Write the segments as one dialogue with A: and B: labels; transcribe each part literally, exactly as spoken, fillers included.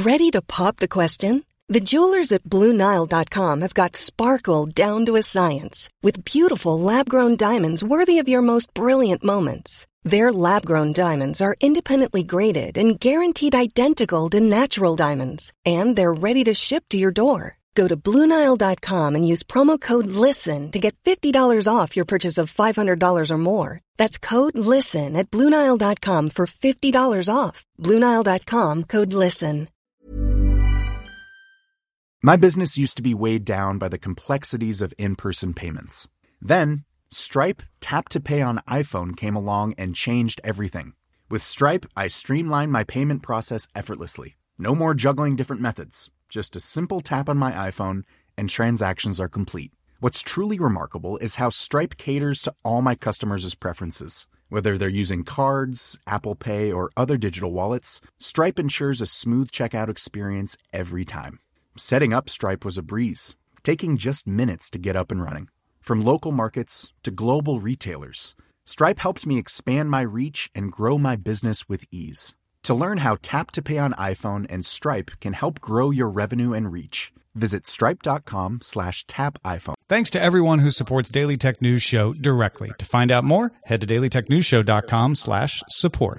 A: Ready to pop the question? The jewelers at Blue Nile dot com have got sparkle down to a science with beautiful lab-grown diamonds worthy of your most brilliant moments. Their lab-grown diamonds are independently graded and guaranteed identical to natural diamonds, and they're ready to ship to your door. Go to Blue Nile dot com and use promo code LISTEN to get fifty dollars off your purchase of five hundred dollars or more. That's code LISTEN at Blue Nile dot com for fifty dollars off. Blue Nile dot com, code LISTEN.
B: My business used to be weighed down by the complexities of in-person payments. Then, Stripe Tap to Pay on iPhone came along and changed everything. With Stripe, I streamlined my payment process effortlessly. No more juggling different methods. Just a simple tap on my iPhone and transactions are complete. What's truly remarkable is how Stripe caters to all my customers' preferences. Whether they're using cards, Apple Pay, or other digital wallets, Stripe ensures a smooth checkout experience every time. Setting up Stripe was a breeze, taking just minutes to get up and running. From local markets to global retailers, Stripe helped me expand my reach and grow my business with ease. To learn how Tap to Pay on iPhone and Stripe can help grow your revenue and reach, visit stripe.com slash tap iPhone.
C: Thanks to everyone who supports Daily Tech News Show directly. To find out more, head to dailytechnewsshow.com slash support.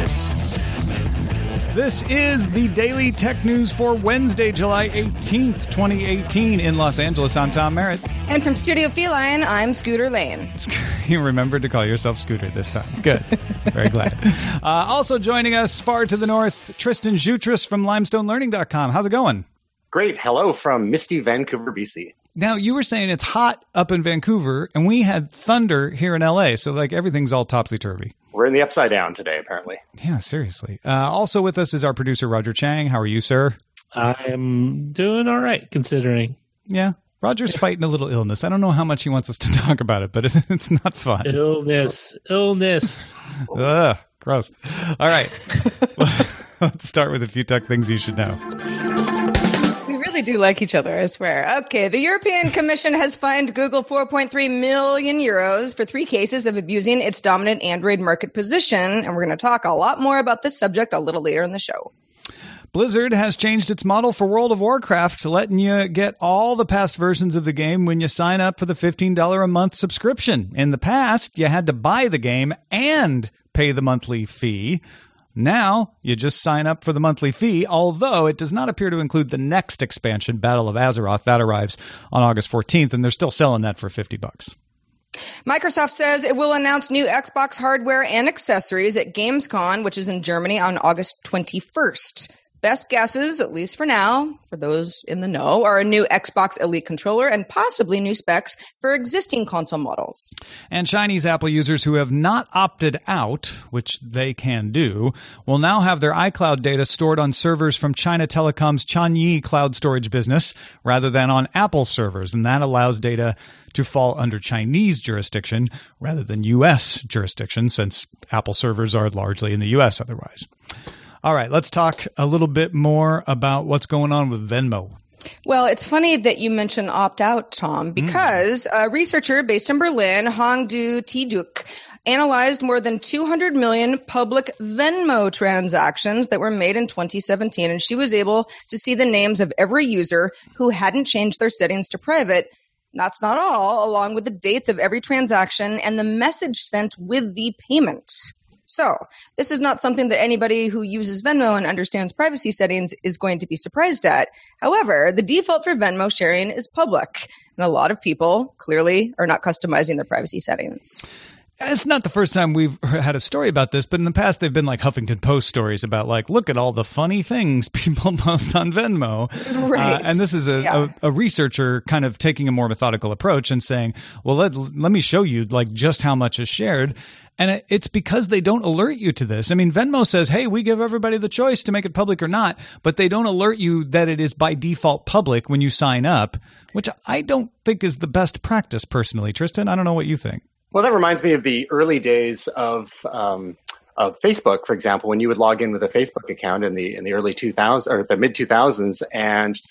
C: This is the Daily Tech News for Wednesday, July eighteenth, twenty eighteen. In Los Angeles, I'm Tom Merritt.
D: And from Studio Feline, I'm Scooter Lane.
C: You remembered to call yourself Scooter this time. Good. Very glad. Uh, also joining us far to the north, Tristan Jutras from limestone learning dot com. How's it going?
E: Great. Hello from misty Vancouver, B C.
C: Now, you were saying it's hot up in Vancouver, and we had thunder here in L A, so like everything's all topsy-turvy.
E: We're in the upside down today, apparently.
C: Yeah, seriously. Uh, also with us is our producer, Roger Chang. How are you, sir?
F: I'm doing all right, considering.
C: Yeah. Roger's fighting a little illness. I don't know how much he wants us to talk about it, but it's not fun.
F: Illness. Illness.
C: Ugh, gross. All right. Let's start with a few tech things you should know.
D: We do like each other, I swear. Okay, the European Commission has fined Google four point three million euros for three cases of abusing its dominant Android market position, and we're going to talk a lot more about this subject a little later in the show.
C: Blizzard has changed its model for World of Warcraft, letting you get all the past versions of the game when you sign up for the fifteen dollars a month subscription. In the past, you had to buy the game and pay the monthly fee. Now, you just sign up for the monthly fee, although it does not appear to include the next expansion, Battle of Azeroth. That arrives on August fourteenth, and they're still selling that for fifty bucks.
D: Microsoft says it will announce new Xbox hardware and accessories at Gamescom, which is in Germany, on August twenty-first. Best guesses, at least for now, for those in the know, are a new Xbox Elite controller and possibly new specs for existing console models.
C: And Chinese Apple users who have not opted out, which they can do, will now have their iCloud data stored on servers from China Telecom's Chanyi cloud storage business rather than on Apple servers. And that allows data to fall under Chinese jurisdiction rather than U S jurisdiction, since Apple servers are largely in the U S otherwise. All right, let's talk a little bit more about what's going on with Venmo.
D: Well, it's funny that you mentioned opt-out, Tom, because mm. a researcher based in Berlin, Hongdu Tiduk, analyzed more than two hundred million public Venmo transactions that were made in twenty seventeen, and she was able to see the names of every user who hadn't changed their settings to private. That's not all, along with the dates of every transaction and the message sent with the payment. So this is not something that anybody who uses Venmo and understands privacy settings is going to be surprised at. However, the default for Venmo sharing is public, and a lot of people clearly are not customizing their privacy settings.
C: It's not the first time we've had a story about this, but in the past they've been like Huffington Post stories about like, look at all the funny things people post on Venmo.
D: Right.
C: Uh, and this is a, yeah. a, a researcher kind of taking a more methodical approach and saying, well, let, let me show you like just how much is shared. And it's because they don't alert you to this. I mean, Venmo says, hey, we give everybody the choice to make it public or not, but they don't alert you that it is by default public when you sign up, which I don't think is the best practice personally. Tristan, I don't know what you think.
E: Well, that reminds me of the early days of um, of Facebook, for example, when you would log in with a Facebook account in the in the early two thousands or the mid two thousands, and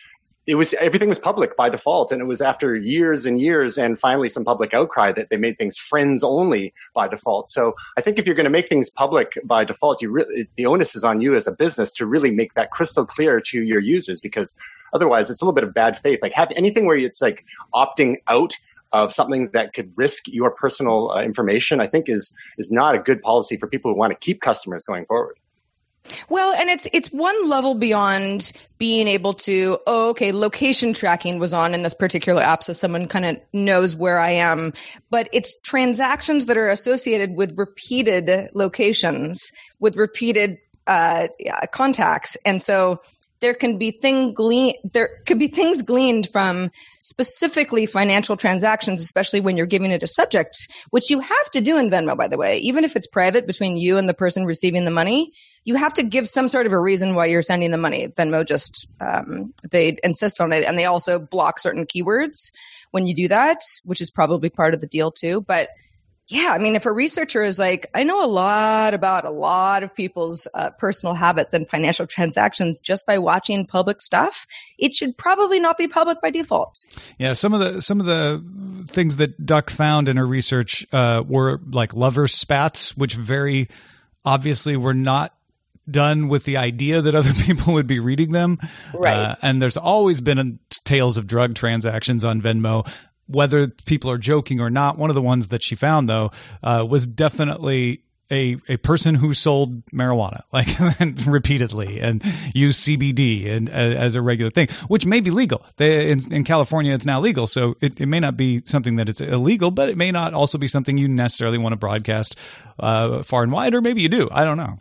E: it was everything was public by default, and it was after years and years and finally some public outcry that they made things friends only by default. So I think if you're going to make things public by default, you really, the onus is on you as a business to really make that crystal clear to your users, because otherwise it's a little bit of bad faith. Like have anything where it's like opting out of something that could risk your personal uh, information, I think is is not a good policy for people who want to keep customers going forward.
D: Well, and it's it's one level beyond being able to, oh, okay, location tracking was on in this particular app, so someone kind of knows where I am. But it's transactions that are associated with repeated locations, with repeated uh, contacts, and so there can be thing glean there could be things gleaned from specifically financial transactions, especially when you're giving it a subject, which you have to do in Venmo, by the way. Even if it's private between you and the person receiving the money, you have to give some sort of a reason why you're sending the money. Venmo just, um, they insist on it. And they also block certain keywords when you do that, which is probably part of the deal too. But yeah, I mean, if a researcher is like, I know a lot about a lot of people's uh, personal habits and financial transactions just by watching public stuff, it should probably not be public by default.
C: Yeah, some of the some of the things that Duck found in her research uh, were like lover spats, which very obviously were not done with the idea that other people would be reading them.
D: Right.
C: Uh, and there's always been a, tales of drug transactions on Venmo. Whether people are joking or not, one of the ones that she found, though, uh, was definitely a a person who sold marijuana, like repeatedly, and used C B D and uh, as a regular thing, which may be legal. They, in, in California, it's now legal, so it, it may not be something that it's illegal, but it may not also be something you necessarily want to broadcast uh, far and wide, or maybe you do. I don't know.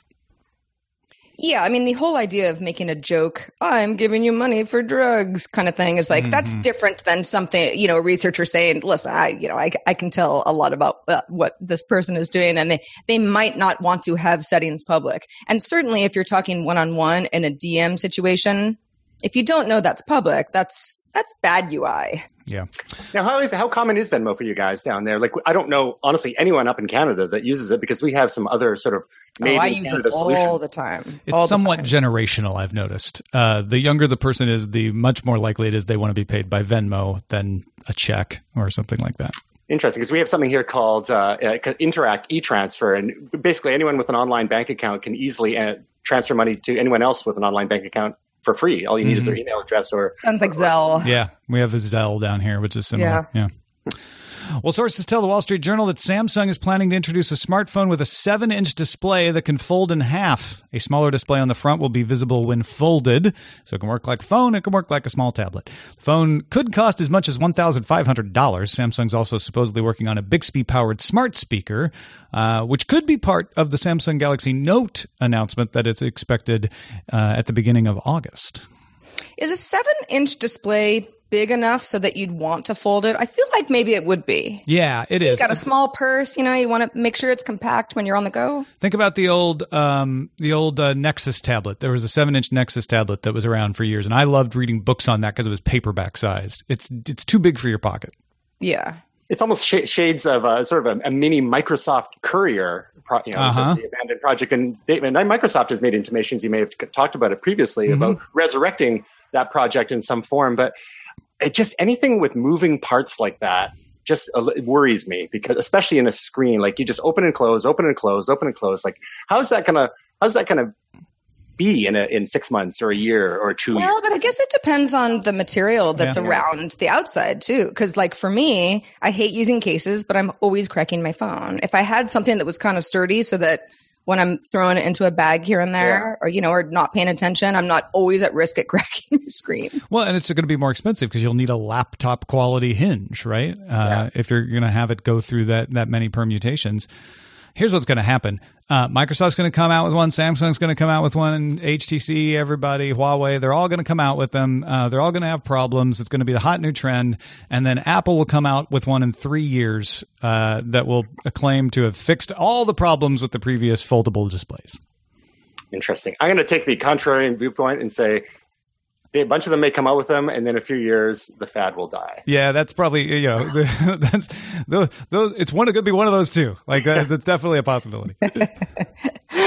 D: Yeah, I mean, the whole idea of making a joke, I'm giving you money for drugs kind of thing is like, mm-hmm. that's different than something, you know, a researcher saying, listen, I, you know, I, I can tell a lot about uh, what this person is doing, and they, they might not want to have settings public. And certainly if you're talking one-on-one in a D M situation, if you don't know that's public, that's, that's bad U I.
C: Yeah.
E: Now, how is how common is Venmo for you guys down there? Like, I don't know, honestly, anyone up in Canada that uses it, because we have some other sort of made
D: oh, I
E: in
D: use
E: Canada
D: it all
E: solution.
D: the time.
C: It's
D: all
C: somewhat
D: the time.
C: generational, I've noticed. Uh, the younger the person is, the much more likely it is they want to be paid by Venmo than a check or something like that.
E: Interesting, because we have something here called uh, uh, Interact e-transfer, and basically anyone with an online bank account can easily uh, transfer money to anyone else with an online bank account for free. All you need mm-hmm. is their email address or...
D: Sounds like Zelle.
C: Yeah, we have a Zelle down here, which is similar. Yeah. yeah. Well, sources tell the Wall Street Journal that Samsung is planning to introduce a smartphone with a seven-inch display that can fold in half. A smaller display on the front will be visible when folded, so it can work like a phone, it can work like a small tablet. The phone could cost as much as one thousand five hundred dollars. Samsung's also supposedly working on a Bixby-powered smart speaker, uh, which could be part of the Samsung Galaxy Note announcement that is expected uh, at the beginning of August.
D: Is a seven-inch display big enough so that you'd want to fold it? I feel like maybe it would be.
C: Yeah, it is.
D: You got a small purse, you know, you want to make sure it's compact when you're on the go.
C: Think about the old um, the old uh, Nexus tablet. There was a seven-inch Nexus tablet that was around for years, and I loved reading books on that because it was paperback sized. It's it's too big for your pocket.
D: Yeah.
E: It's almost sh- shades of a, sort of a, a mini Microsoft Courier, pro- you know,
C: uh-huh.
E: the abandoned project. And, they, and Microsoft has made intimations, you may have t- talked about it previously, mm-hmm. about resurrecting that project in some form. But it just anything with moving parts like that just uh, worries me, because especially in a screen, like you just open and close, open and close, open and close. Like, how's that gonna how's that gonna be in a, in six months or a year or two
D: well,
E: years?
D: But I guess it depends on the material that's
C: yeah.
D: around the outside too. Because like for me, I hate using cases, but I'm always cracking my phone. If I had something that was kind of sturdy so that when I'm throwing it into a bag here and there, yeah. or, you know, or not paying attention, I'm not always at risk at cracking the screen.
C: Well, and it's going to be more expensive because you'll need a laptop quality hinge, right? Uh, yeah. If you're going to have it go through that, that many permutations. Here's what's going to happen. Uh, Microsoft's going to come out with one. Samsung's going to come out with one. H T C, everybody, Huawei, they're all going to come out with them. Uh, they're all going to have problems. It's going to be the hot new trend. And then Apple will come out with one in three years uh, that will claim to have fixed all the problems with the previous foldable displays. Interesting.
E: I'm going to take the contrarian viewpoint and say, a bunch of them may come out with them, and then in a few years, the fad will die.
C: Yeah, that's probably, you know, that's those. those it's one. It could be one of those two. Like that, that's definitely a possibility.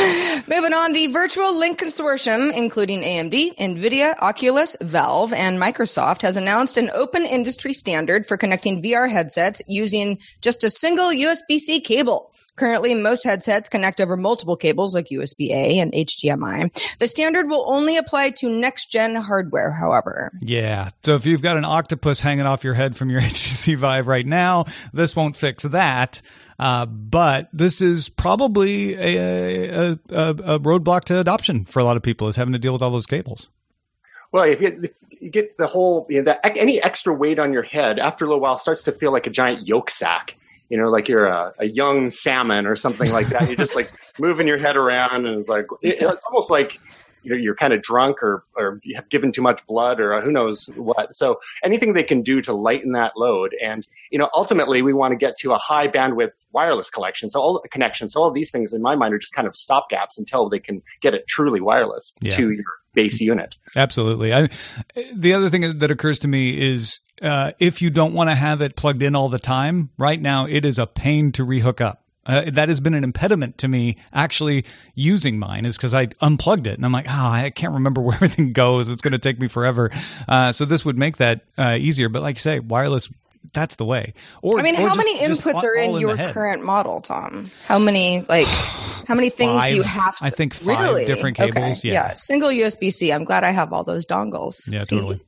D: Moving on, the Virtual Link Consortium, including A M D, NVIDIA, Oculus, Valve, and Microsoft, has announced an open industry standard for connecting V R headsets using just a single U S B C cable. Currently, most headsets connect over multiple cables like U S B A and H D M I. The standard will only apply to next-gen hardware, however.
C: Yeah. So if you've got an octopus hanging off your head from your H T C Vive right now, this won't fix that. Uh, but this is probably a, a, a, a roadblock to adoption for a lot of people, is having to deal with all those cables.
E: Well, if you, if you get the whole, you know, that, any extra weight on your head, after a little while, starts to feel like a giant yolk sack. You know, like you're a, a young salmon or something like that. You're just like moving your head around, and it's like it, it's almost like, you know, you're kind of drunk or or you have given too much blood or who knows what. So anything they can do to lighten that load, and you know, ultimately we want to get to a high bandwidth wireless collection. So all connection. So all these things in my mind are just kind of stopgaps until they can get it truly wireless yeah. to your base unit.
C: Absolutely. I, the other thing that occurs to me is uh, if you don't want to have it plugged in all the time, right now it is a pain to rehook up. Uh, that has been an impediment to me actually using mine, is because I unplugged it and I'm like, oh, I can't remember where everything goes. It's going to take me forever. Uh, so this would make that uh, easier. But like you say, wireless, that's the way. Or
D: I mean,
C: or
D: how
C: just,
D: many inputs are in, in your current model, Tom? How many, like, how many things
C: five,
D: do you have to?
C: I think five
D: really?
C: different cables.
D: Okay.
C: Yeah.
D: yeah. Single U S B C. I'm glad I have all those dongles.
C: Yeah,
D: See?
C: totally.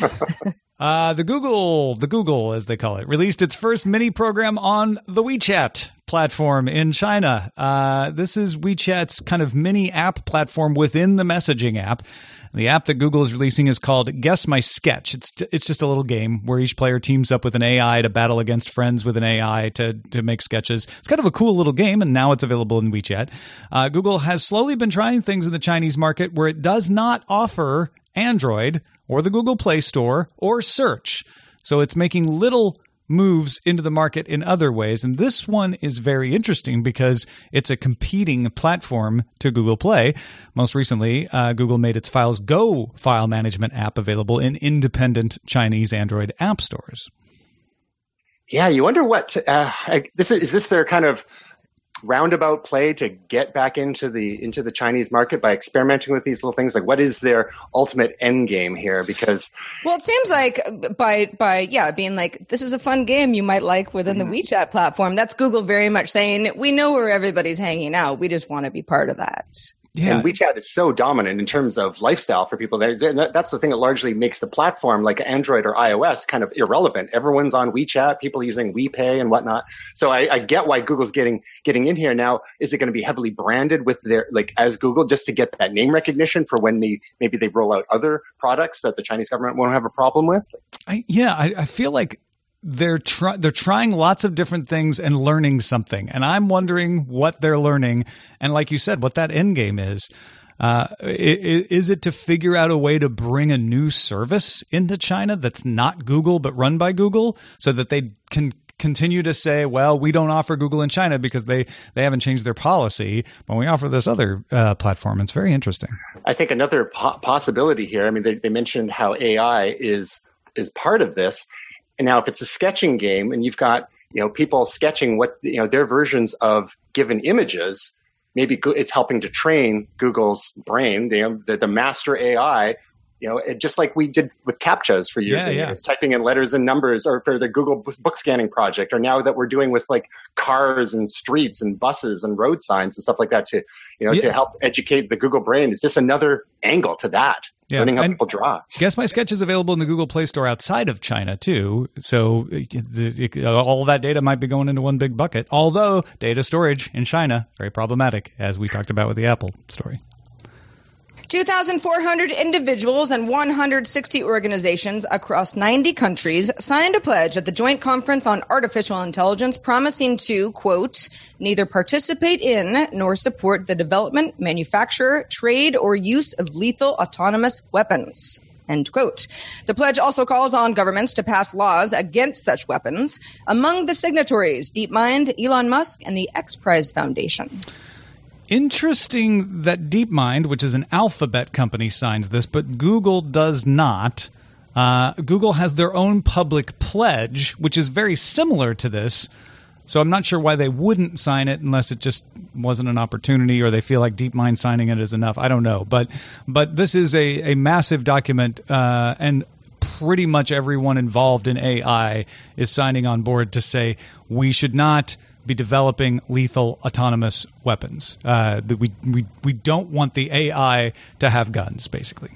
C: Uh, the Google, the Google, as they call it, released its first mini program on the WeChat platform in China. Uh, this is WeChat's kind of mini app platform within the messaging app. The app that Google is releasing is called Guess My Sketch. It's it's just a little game where each player teams up with an A I to battle against friends with an A I to, to make sketches. It's kind of a cool little game, and now it's available in WeChat. Uh, Google has slowly been trying things in the Chinese market where it does not offer Android or the Google Play Store or search. So it's making little moves into the market in other ways. And this one is very interesting because it's a competing platform to Google Play. Most recently, uh, Google made its Files Go file management app available in independent Chinese Android app stores.
E: Yeah, you wonder what uh, this is. Is this their kind of roundabout play to get back into the into the Chinese market by experimenting with these little things? Like, what is their ultimate end game here? Because
D: well, it seems like by by yeah, being like, this is a fun game you might like within mm-hmm. the WeChat platform. That's Google very much saying, we know where everybody's hanging out. We just want to be part of that.
E: Yeah. And WeChat is so dominant in terms of lifestyle for people. That's the thing that largely makes the platform, like Android or iOS, kind of irrelevant. Everyone's on WeChat, people using WePay and whatnot. So I, I get why Google's getting getting in here now. Is it going to be heavily branded with their like as Google just to get that name recognition for when they maybe they roll out other products that the Chinese government won't have a problem with?
C: I, yeah, I, I feel like they're try- they're trying lots of different things and learning something, and I'm wondering what they're learning, and like you said, what that end game is. Uh, is it to figure out a way to bring a new service into China that's not Google but run by Google, so that they can continue to say, well, we don't offer Google in China because they, they haven't changed their policy, but we offer this other uh, platform. It's very interesting.
E: I think another po- possibility here, I mean, they, they mentioned how A I is is part of this. And now if it's a sketching game and you've got, you know, people sketching what, you know, their versions of given images, maybe it's helping to train Google's brain, you know, the, the master A I, you know, it, just like we did with CAPTCHAs for years.
C: Yeah, yeah.
E: It's typing in letters and numbers, or for the Google book scanning project, or now that we're doing with like cars and streets and buses and road signs and stuff like that to, you know, yeah. to help educate the Google brain. Is this another angle to that? Yeah. Learning how and people draw.
C: Guess My Sketch is available in the Google Play Store outside of China too. So the, the, all of that data might be going into one big bucket. Although data storage in China, very problematic, as we talked about with the Apple story.
D: two thousand four hundred individuals and one hundred sixty organizations across ninety countries signed a pledge at the Joint Conference on Artificial Intelligence promising to, quote, neither participate in nor support the development, manufacture, trade, or use of lethal autonomous weapons. End quote. The pledge also calls on governments to pass laws against such weapons. Among the signatories, DeepMind, Elon Musk, and the X Prize Foundation.
C: Interesting that DeepMind, which is an Alphabet company, signs this, but Google does not. Uh, Google has their own public pledge, which is very similar to this. So I'm not sure why they wouldn't sign it unless it just wasn't an opportunity or they feel like DeepMind signing it is enough. I don't know. But but this is a, a massive document, uh, and pretty much everyone involved in A I is signing on board to say we should not be developing lethal autonomous weapons. Uh, that we, we, we don't want the A I to have guns, basically.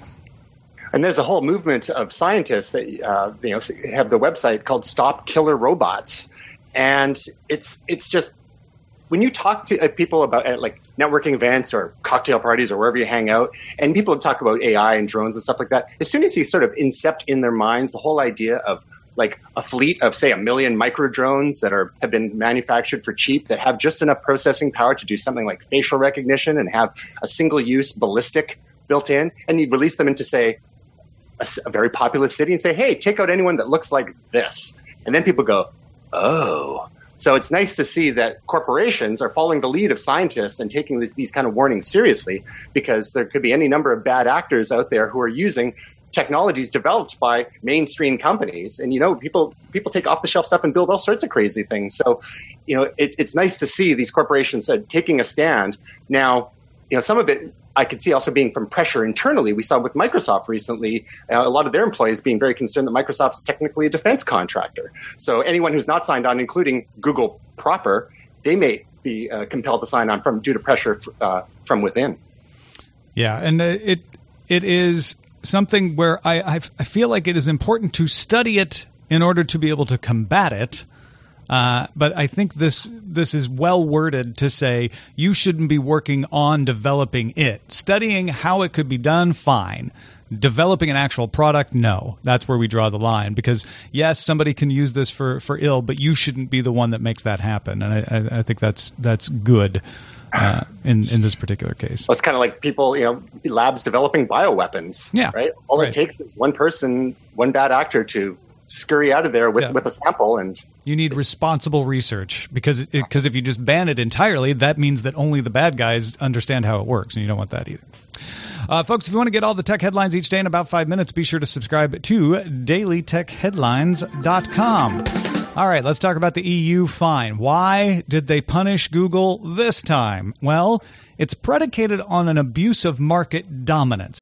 E: And there's a whole movement of scientists that uh, you know have the website called Stop Killer Robots. And it's it's just when you talk to people about at like networking events or cocktail parties or wherever you hang out, and people talk about A I and drones and stuff like that, as soon as you sort of incept in their minds the whole idea of like a fleet of, say, a million micro drones that are have been manufactured for cheap that have just enough processing power to do something like facial recognition and have a single-use ballistic built in, and you release them into, say, a, a very populous city and say, hey, take out anyone that looks like this. And then people go, oh. So it's nice to see that corporations are following the lead of scientists and taking these, these kind of warnings seriously, because there could be any number of bad actors out there who are using technologies developed by mainstream companies. And, you know, people people take off-the-shelf stuff and build all sorts of crazy things. So, you know, it, it's nice to see these corporations uh, taking a stand. Now, you know, some of it I could see also being from pressure internally. We saw with Microsoft recently, uh, a lot of their employees being very concerned that Microsoft is technically a defense contractor. So anyone who's not signed on, including Google proper, they may be uh, compelled to sign on from due to pressure uh, from within.
C: Yeah, and uh, it it is something where I I've, I feel like it is important to study it in order to be able to combat it. Uh, but I think this this is well worded to say you shouldn't be working on developing it. Studying how it could be done, fine. Developing an actual product, no. That's where we draw the line. Because, yes, somebody can use this for, for ill, but you shouldn't be the one that makes that happen. And I, I, I think that's that's good uh, in, in this particular case.
E: Well, it's kind of like people, you know, labs developing bioweapons.
C: Yeah.
E: Right? All
C: right.
E: it takes is one person, one bad actor to scurry out of there with,
C: yeah.
E: with a sample. And
C: you need responsible research, because because if you just ban it entirely, that means that only the bad guys understand how it works, and you don't want that either. Uh, folks, if you want to get all the tech headlines each day in about five minutes, be sure to subscribe to daily tech headlines dot com. All right, let's talk about the E U fine. Why did they punish Google this time? Well, it's predicated on an abuse of market dominance.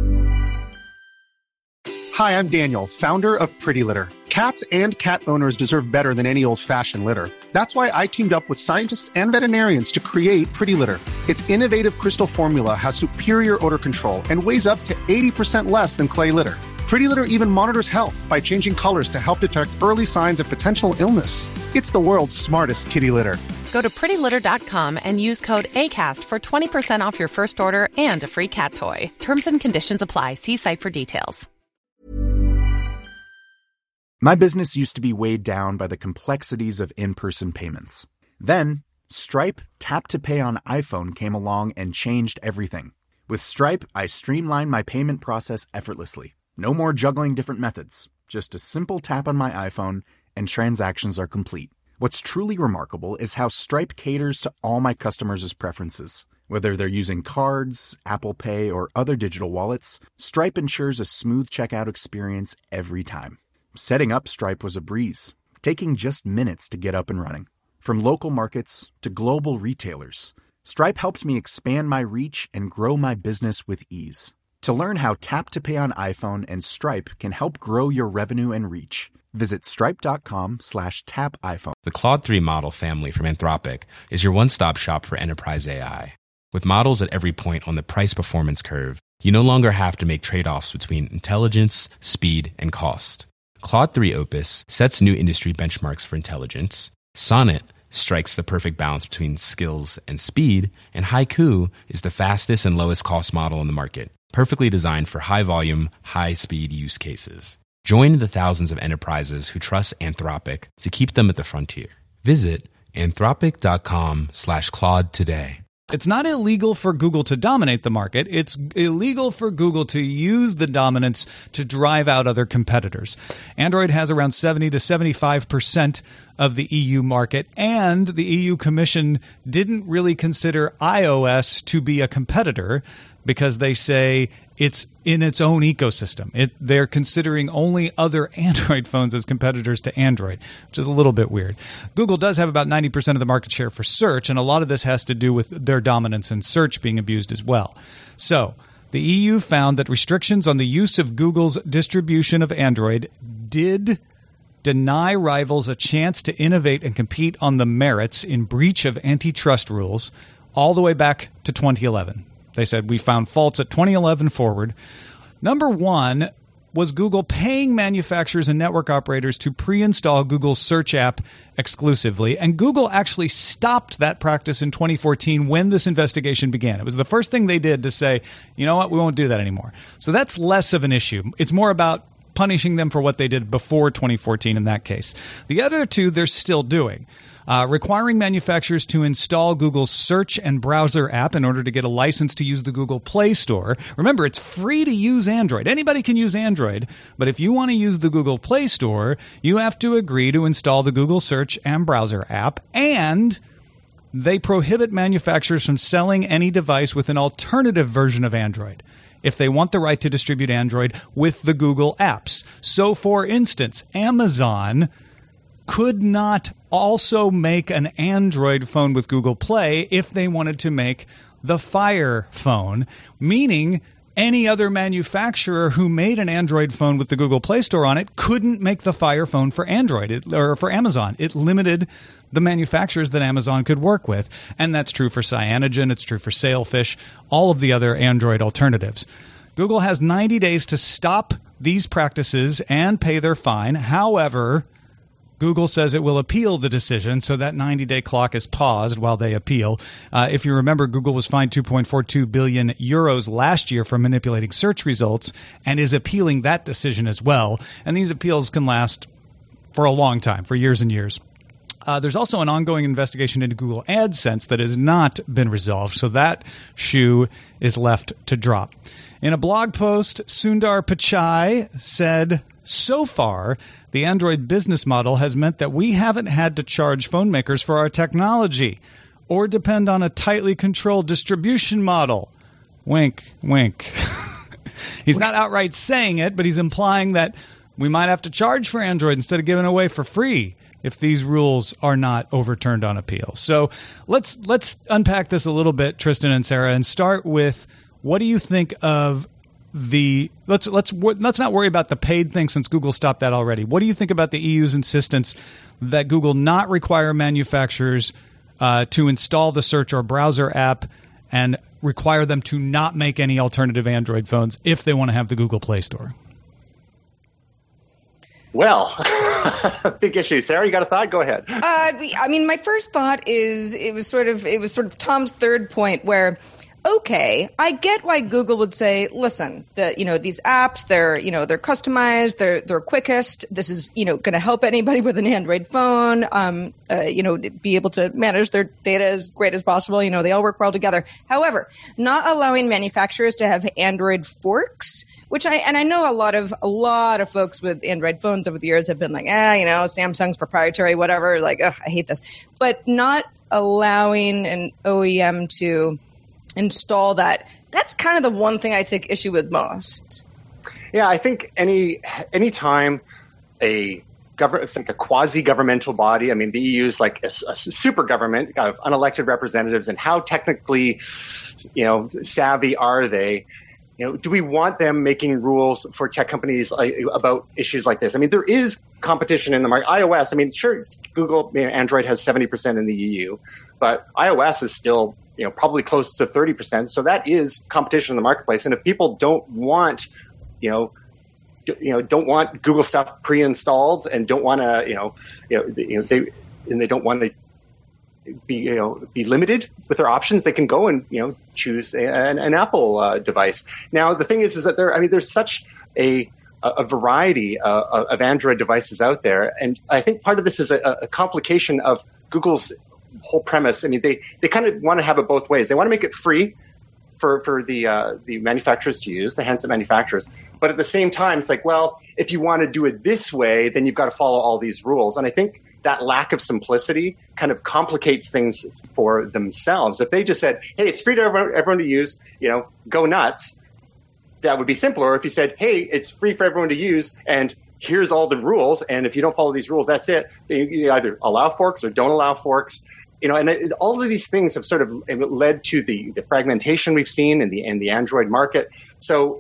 G: Hi, I'm Daniel, founder of Pretty Litter. Cats and cat owners deserve better than any old-fashioned litter. That's why I teamed up with scientists and veterinarians to create Pretty Litter. Its innovative crystal formula has superior odor control and weighs up to eighty percent less than clay litter. Pretty Litter even monitors health by changing colors to help detect early signs of potential illness. It's the world's smartest kitty litter.
H: Go to pretty litter dot com and use code ACAST for twenty percent off your first order and a free cat toy. Terms and conditions apply. See site for details.
B: My business used to be weighed down by the complexities of in-person payments. Then, Stripe Tap to Pay on iPhone came along and changed everything. With Stripe, I streamlined my payment process effortlessly. No more juggling different methods. Just a simple tap on my iPhone, and transactions are complete. What's truly remarkable is how Stripe caters to all my customers' preferences. Whether they're using cards, Apple Pay, or other digital wallets, Stripe ensures a smooth checkout experience every time. Setting up Stripe was a breeze, taking just minutes to get up and running. From local markets to global retailers, Stripe helped me expand my reach and grow my business with ease. To learn how Tap to Pay on iPhone and Stripe can help grow your revenue and reach, visit stripe.com slash tap iPhone.
I: The Claude three model family from Anthropic is your one-stop shop for enterprise A I. With models at every point on the price-performance curve, you no longer have to make trade-offs between intelligence, speed, and cost. Claude three Opus sets new industry benchmarks for intelligence. Sonnet strikes the perfect balance between skills and speed. And Haiku is the fastest and lowest cost model in the market, perfectly designed for high-volume, high-speed use cases. Join the thousands of enterprises who trust Anthropic to keep them at the frontier. Visit anthropic.com slash Claude today.
C: It's not illegal for Google to dominate the market. It's illegal for Google to use the dominance to drive out other competitors. Android has around seventy to seventy-five percent of the E U market, and the E U Commission didn't really consider iOS to be a competitor because they say it's in its own ecosystem. It, they're considering only other Android phones as competitors to Android, which is a little bit weird. Google does have about ninety percent of the market share for search, and a lot of this has to do with their dominance in search being abused as well. So the E U found that restrictions on the use of Google's distribution of Android did deny rivals a chance to innovate and compete on the merits in breach of antitrust rules all the way back to twenty eleven. They said, we found faults at twenty eleven forward. Number one was Google paying manufacturers and network operators to pre-install Google's search app exclusively. And Google actually stopped that practice in twenty fourteen when this investigation began. It was the first thing they did to say, you know what, we won't do that anymore. So that's less of an issue. It's more about punishing them for what they did before twenty fourteen in that case. The other two, they're still doing. Uh, requiring manufacturers to install Google's search and browser app in order to get a license to use the Google Play Store. Remember, it's free to use Android. Anybody can use Android, but if you want to use the Google Play Store, you have to agree to install the Google Search and Browser app, and they prohibit manufacturers from selling any device with an alternative version of Android if they want the right to distribute Android with the Google apps. So, for instance, Amazon could not also make an Android phone with Google Play if they wanted to make the Fire phone, meaning any other manufacturer who made an Android phone with the Google Play Store on it couldn't make the Fire phone for Android it, or for Amazon. It limited the manufacturers that Amazon could work with, and that's true for Cyanogen, it's true for Sailfish, all of the other Android alternatives. Google has ninety days to stop these practices and pay their fine. However, Google says it will appeal the decision, so that ninety-day clock is paused while they appeal. Uh, if you remember, Google was fined two point four two billion euros last year for manipulating search results and is appealing that decision as well. And these appeals can last for a long time, for years and years. Uh, there's also an ongoing investigation into Google AdSense that has not been resolved, so that shoe is left to drop. In a blog post, Sundar Pichai said, so far, the Android business model has meant that we haven't had to charge phone makers for our technology or depend on a tightly controlled distribution model. Wink, wink. He's not outright saying it, but he's implying that we might have to charge for Android instead of giving it away for free if these rules are not overturned on appeal. So let's let's unpack this a little bit, Tristan and Sarah, and start with, what do you think of the let's let's let's not worry about the paid thing since Google stopped that already. What do you think about the E U's insistence that Google not require manufacturers uh, to install the search or browser app and require them to not make any alternative Android phones if they want to have the Google Play Store?
E: Well, big issue. Sarah, you got a thought? Go ahead.
D: Uh, I mean, my first thought is it was sort of it was sort of Tom's third point where, okay, I get why Google would say, listen, that, you know, these apps, they're, you know, they're customized, they're, they're quickest. This is, you know, going to help anybody with an Android phone, um, uh, you know, be able to manage their data as great as possible. You know, they all work well together. However, not allowing manufacturers to have Android forks, which I, and I know a lot of, a lot of folks with Android phones over the years have been like, ah, you know, Samsung's proprietary, whatever, like, ugh, I hate this. But not allowing an O E M to install that, that's kind of the one thing I take issue with most.
E: Yeah, I think any any time a government, it's like a quasi-governmental body. I mean, the E U is like a, a super government of unelected representatives, and how technically, you know, savvy are they? You know, do we want them making rules for tech companies like, about issues like this? I mean, there is competition in the market. iOS, I mean, sure, Google, you know, Android has seventy percent in the E U, but iOS is still, you know, probably close to thirty percent. So that is competition in the marketplace. And if people don't want, you know, d- you know, don't want Google stuff pre-installed and don't want to, you know, you know, you know, they and they don't want to be, you know, be limited with their options, they can go and, you know, choose a, an, an Apple uh, device. Now, the thing is, is that there, I mean, there's such a a variety uh, of Android devices out there, and I think part of this is a, a complication of Google's whole premise. I mean, they, they kind of want to have it both ways. They want to make it free for, for the uh, the manufacturers to use, the handset manufacturers. But at the same time, it's like, well, if you want to do it this way, then you've got to follow all these rules. And I think that lack of simplicity kind of complicates things for themselves. If they just said, hey, it's free to everyone, everyone to use, you know, go nuts, that would be simpler. Or if you said, hey, it's free for everyone to use, and here's all the rules, and if you don't follow these rules, that's it. You either allow forks or don't allow forks. You know, and it, all of these things have sort of led to the, the fragmentation we've seen in the in the Android market. So,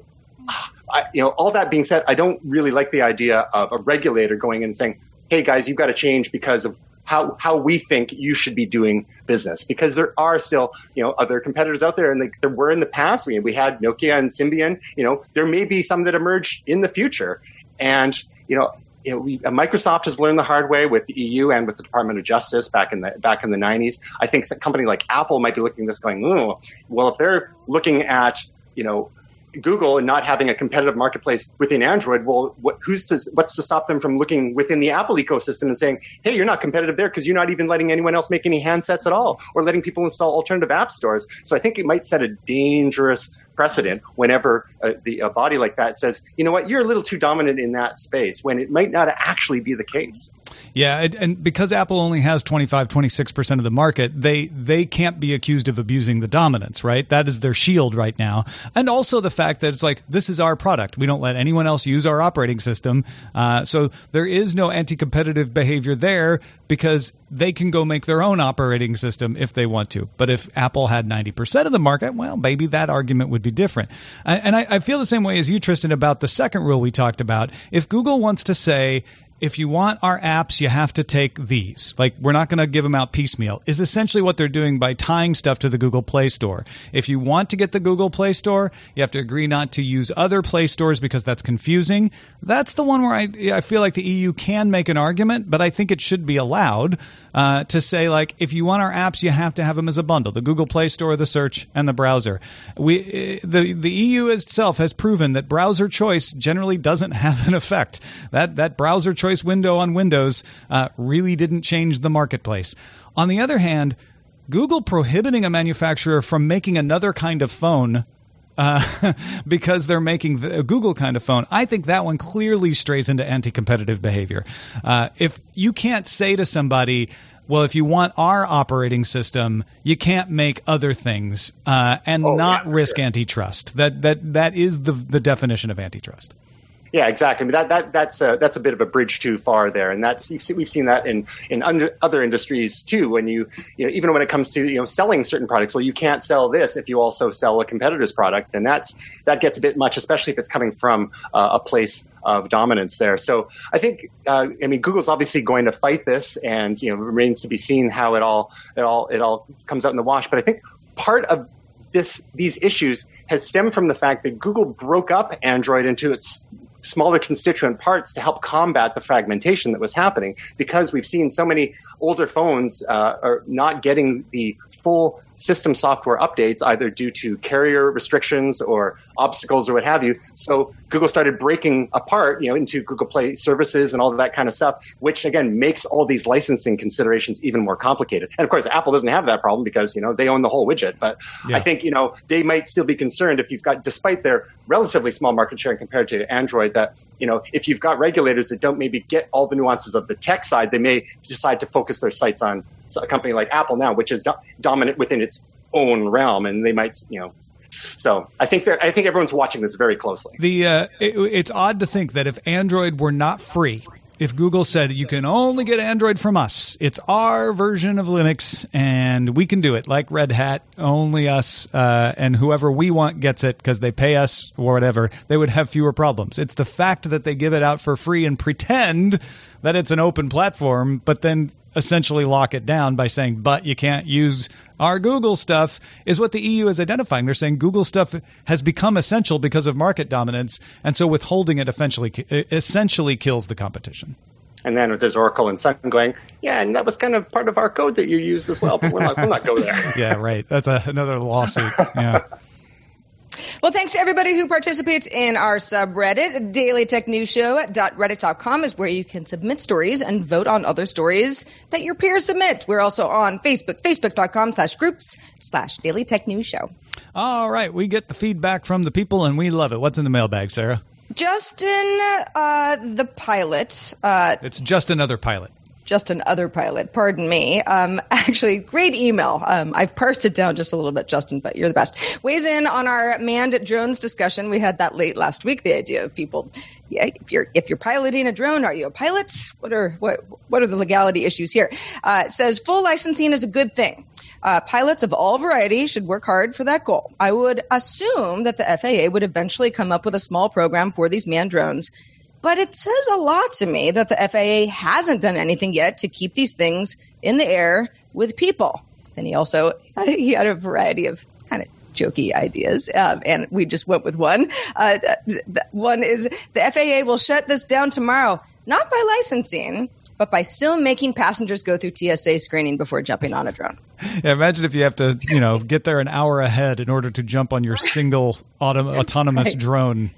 E: I, you know, all that being said, I don't really like the idea of a regulator going in and saying, hey, guys, you've got to change because of how how we think you should be doing business, because there are still, you know, other competitors out there, and like there were in the past. We we had Nokia and Symbian. You know, there may be some that emerge in the future, and you know, you know we, uh, Microsoft has learned the hard way with the E U and with the Department of Justice back in the back in the nineties. I think a company like Apple might be looking at this, going, oh, well, if they're looking at, you know, Google and not having a competitive marketplace within Android, well, what, who's to, what's to stop them from looking within the Apple ecosystem and saying, hey, you're not competitive there because you're not even letting anyone else make any handsets at all, or letting people install alternative app stores. So I think it might set a dangerous precedent whenever a, the, a body like that says, you know what, you're a little too dominant in that space, when it might not actually be the case.
C: Yeah, and, and because Apple only has twenty-five, twenty-six percent of the market, they they can't be accused of abusing the dominance, right? That is their shield right now. And also the fact that it's like, this is our product. We don't let anyone else use our operating system. Uh, so there is no anti-competitive behavior there, because they can go make their own operating system if they want to. But if Apple had ninety percent of the market, well, maybe that argument would be different. And I, I feel the same way as you, Tristan, about the second rule we talked about. If Google wants to say, if you want our apps, you have to take these. Like, we're not going to give them out piecemeal, is essentially what they're doing by tying stuff to the Google Play Store. If you want to get the Google Play Store, you have to agree not to use other Play Stores because that's confusing. That's the one where I, I feel like the E U can make an argument, but I think it should be allowed uh, to say, like, if you want our apps, you have to have them as a bundle, the Google Play Store, the search, and the browser. We the the E U itself has proven that browser choice generally doesn't have an effect. That that browser choice window on Windows uh, really didn't change the marketplace. On the other hand, Google prohibiting a manufacturer from making another kind of phone uh, because they're making the, a Google kind of phone, I think that one clearly strays into anti-competitive behavior. Uh, if you can't say to somebody, well, if you want our operating system, you can't make other things uh, and oh, not yeah, risk sure. antitrust. That that that is the the definition of antitrust.
E: Yeah, exactly. I mean, that that that's a, that's a bit of a bridge too far there, and that's you've seen, we've seen that in in under, other industries too. When you you know even when it comes to you know selling certain products, well, you can't sell this if you also sell a competitor's product, and that's that gets a bit much, especially if it's coming from uh, a place of dominance there. So I think uh, I mean Google's obviously going to fight this, and you know it remains to be seen how it all it all it all comes out in the wash. But I think part of this these issues has stemmed from the fact that Google broke up Android into its smaller constituent parts to help combat the fragmentation that was happening, because we've seen so many older phones uh, are not getting the full system software updates, either due to carrier restrictions or obstacles or what have you. So Google started breaking apart, you know, into Google Play services and all of that kind of stuff, which again makes all these licensing considerations even more complicated. And of course, Apple doesn't have that problem because, you know, they own the whole widget. But yeah. I think, you know, they might still be concerned if you've got, despite their relatively small market share compared to Android, that, you know, if you've got regulators that don't maybe get all the nuances of the tech side, they may decide to focus their sights on a company like Apple now, which is do- dominant within its own realm, and they might, you know. So I think they're, I think everyone's watching this very closely.
C: The uh, it, it's odd to think that if Android were not free, if Google said you can only get Android from us, it's our version of Linux, and we can do it like Red Hat, only us, uh, and whoever we want gets it because they pay us or whatever, they would have fewer problems. It's the fact that they give it out for free and pretend that it's an open platform, but then essentially lock it down by saying, but you can't use our Google stuff, is what the E U is identifying. They're saying Google stuff has become essential because of market dominance, and so withholding it essentially, essentially kills the competition.
E: And then there's Oracle and Sun going, yeah, and that was kind of part of our code that you used as well, but we'll not, we'll not go there.
C: Yeah, right. That's a, another lawsuit. Yeah.
D: Well, thanks to everybody who participates in our subreddit. daily tech news show dot reddit dot com is where you can submit stories and vote on other stories that your peers submit. We're also on Facebook, facebook.com slash groups slash Daily Tech News Show.
C: All right. We get the feedback from the people, and we love it. What's in the mailbag, Sarah?
D: Justin, uh, the pilot. Uh,
C: it's just another pilot.
D: just an other pilot, pardon me. Um, actually, great email. Um, I've parsed it down just a little bit, Justin, but you're the best. Weighs in on our manned drones discussion. We had that late last week, the idea of people, yeah, if you're if you're piloting a drone, are you a pilot? What are what what are the legality issues here? Uh, it says full licensing is a good thing. Uh, pilots of all varieties should work hard for that goal. I would assume that the F A A would eventually come up with a small program for these manned drones. But it says a lot to me that the F A A hasn't done anything yet to keep these things in the air with people. Then he also he had a variety of kind of jokey ideas, um, and we just went with one. Uh, one is the F A A will shut this down tomorrow, not by licensing, but by still making passengers go through T S A screening before jumping on a drone.
C: Yeah, imagine if you have to, you know, get there an hour ahead in order to jump on your single auto- autonomous
D: right.
C: drone.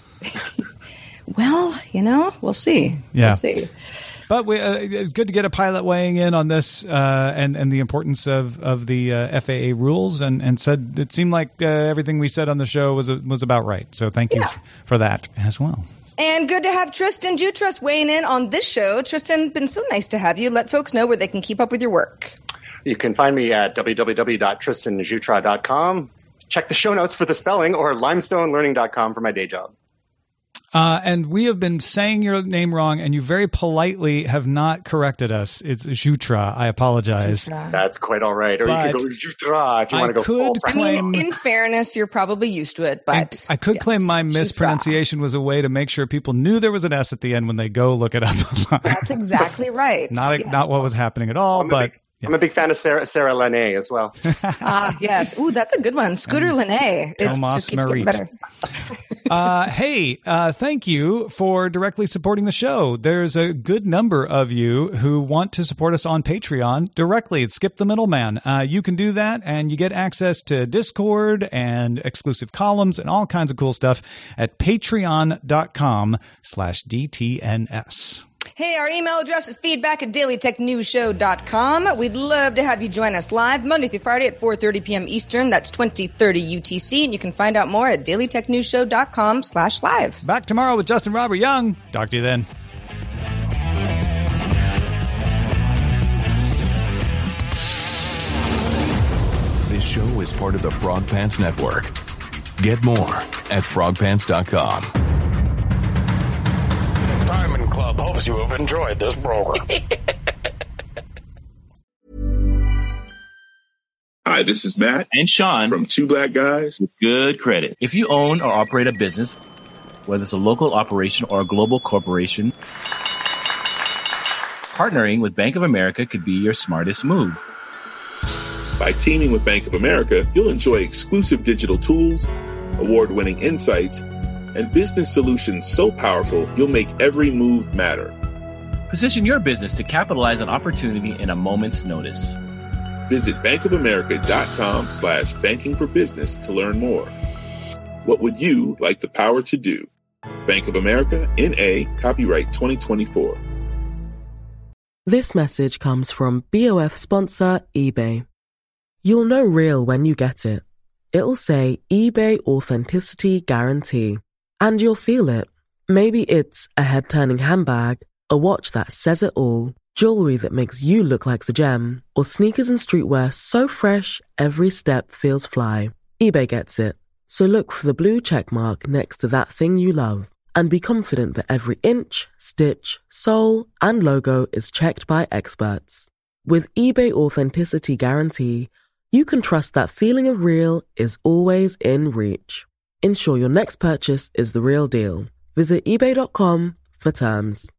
D: Well, you know, we'll see.
C: Yeah.
D: We'll see.
C: But we, uh, it's good to get a pilot weighing in on this uh, and, and the importance of, of the uh, F A A rules, and, and said it seemed like uh, everything we said on the show was was about right. So thank you yeah. f- for that as well.
D: And good to have Tristan Jutras weighing in on this show. Tristan, been so nice to have you. Let folks know where they can keep up with your work.
E: You can find me at w w w dot tristan jutra dot com. Check the show notes for the spelling, or limestone learning dot com for my day job.
C: Uh, and we have been saying your name wrong, and you very politely have not corrected us. It's Jutra. I apologize.
D: Jutra.
E: That's quite all right. Or
C: but
E: you could go Jutra if you
C: I
E: want to go full
C: claim,
D: I mean, in fairness, you're probably used to it, but
C: I, I could
D: yes,
C: claim my
D: Jutra.
C: mispronunciation was a way to make sure people knew there was an S at the end when they go look it up.
D: That's exactly right.
C: not
D: yeah.
C: not what was happening at all,
E: I'm
C: but.
E: Big, yeah. I'm a big fan of Sarah, Sarah Lene as well.
D: Ah, uh, yes. Ooh, that's a good one. Scooter Lene. It
C: Thomas
D: just keeps getting
C: Marit.
D: better.
C: uh, hey, uh, thank you for directly supporting the show. There's a good number of you who want to support us on Patreon directly. Skip the middleman. Uh, you can do that, and you get access to Discord and exclusive columns and all kinds of cool stuff at patreon.com slash DTNS.
D: Hey, our email address is feedback at daily tech news show dot com. We'd love to have you join us live Monday through Friday at four thirty p.m. Eastern. That's twenty thirty U T C. And you can find out more at daily tech news show dot com slash live.
C: Back tomorrow with Justin Robert Young. Talk to you then.
J: This show is part of the Frog Pants Network. Get more at frog pants dot com.
K: Diamond Club hopes you have enjoyed this program.
L: Hi, this is Matt
M: and Sean
L: from Two Black Guys
M: with Good Credit. If you own or operate a business, whether it's a local operation or a global corporation, partnering with Bank of America could be your smartest move.
L: By teaming with Bank of America, you'll enjoy exclusive digital tools, award-winning insights, and business solutions so powerful you'll make every move matter.
M: Position your business to capitalize on opportunity in a moment's notice.
L: Visit bankofamerica.com slash banking for business to learn more. What would you like the power to do? Bank of America, N A, copyright twenty twenty-four.
N: This message comes from B O F sponsor eBay. You'll know real when you get it. It'll say eBay Authenticity Guarantee. And you'll feel it. Maybe it's a head-turning handbag, a watch that says it all, jewelry that makes you look like the gem, or sneakers and streetwear so fresh, every step feels fly. eBay gets it. So look for the blue check mark next to that thing you love, and be confident that every inch, stitch, sole, and logo is checked by experts. With eBay Authenticity Guarantee, you can trust that feeling of real is always in reach. Ensure your next purchase is the real deal. Visit ebay dot com for terms.